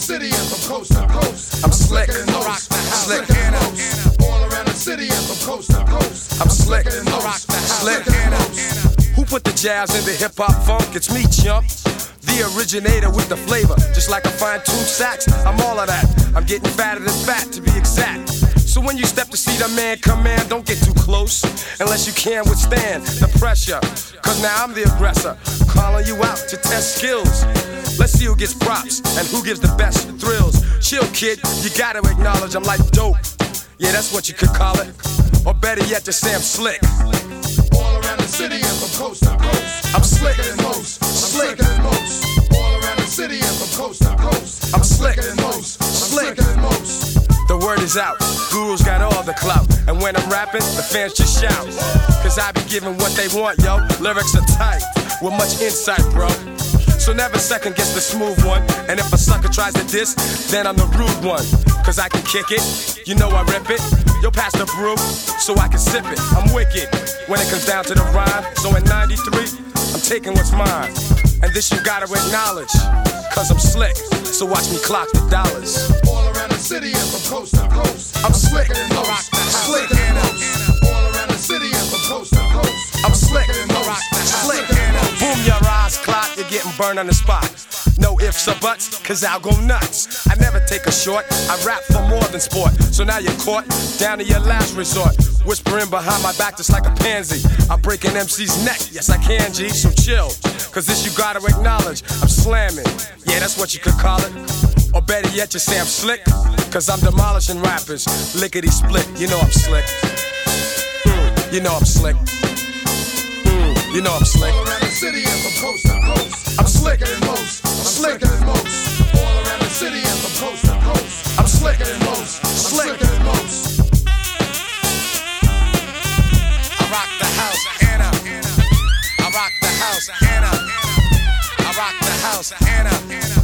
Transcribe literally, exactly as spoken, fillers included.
city and from coast to coast. I'm slick, and most. slick, Slick and most. All around the city and from coast to coast. I'm slick, and most. slick. and most. Who put the jazz into hip-hop funk? It's me, chump. The originator with the flavor. Just like a fine-tuned sax, I'm all of that. I'm getting fatter than fat, to be exact. So when you step to see the man come in, don't get too close unless you can withstand the pressure. Cause now I'm the aggressor, calling you out to test skills. Let's see who gets props and who gives the best thrills. Chill, kid, you gotta acknowledge I'm like dope. Yeah, that's what you could call it. Or better yet, just say I'm slick. All around the city and from coast to coast. I'm slicker than most. I'm slicker than most. All around the city and from coast to coast. I'm slicker than most. I'm Slick. slicker than most. The word is out, Guru's got all the clout. And when I'm rapping, the fans just shout. Cause I be giving what they want, yo. Lyrics are tight, with much insight, bro. So never second guess the smooth one. And if a sucker tries to diss, then I'm the rude one. Cause I can kick it, you know I rip it. Yo, pass the brew, so I can sip it. I'm wicked, when it comes down to the rhyme. So in ninety-three, I'm taking what's mine. And this you gotta acknowledge, cause I'm slick. So watch me clock the dollars. All around the city and from coast to coast. I'm slick, and most. slick, and most. All around the city and from coast to coast. I'm slick, and most. slick. Boom your eyes, clock, you're getting burned on the spot. No ifs or buts, cause I'll go nuts. I never take a short, I rap for more than sport. So now you're caught, down to your last resort. Whispering behind my back just like a pansy. I break an M C's neck, yes I can, G, so chill. Cause this you gotta acknowledge, I'm slamming. Yeah, that's what you could call it. Or better yet, just say I'm slick. Cause I'm demolishing rappers, lickety split. You know I'm slick. Mm, you know I'm slick. Mm, you know I'm slick. All around the city and from coast to coast. I'm slick. than most. I'm Slick. slicker than most. All around the city and from coast to coast. I'm slick. than most. I'm Slick. slicker than most. I rock the house, Anna. I rock the house, Anna. I rock the house, Anna.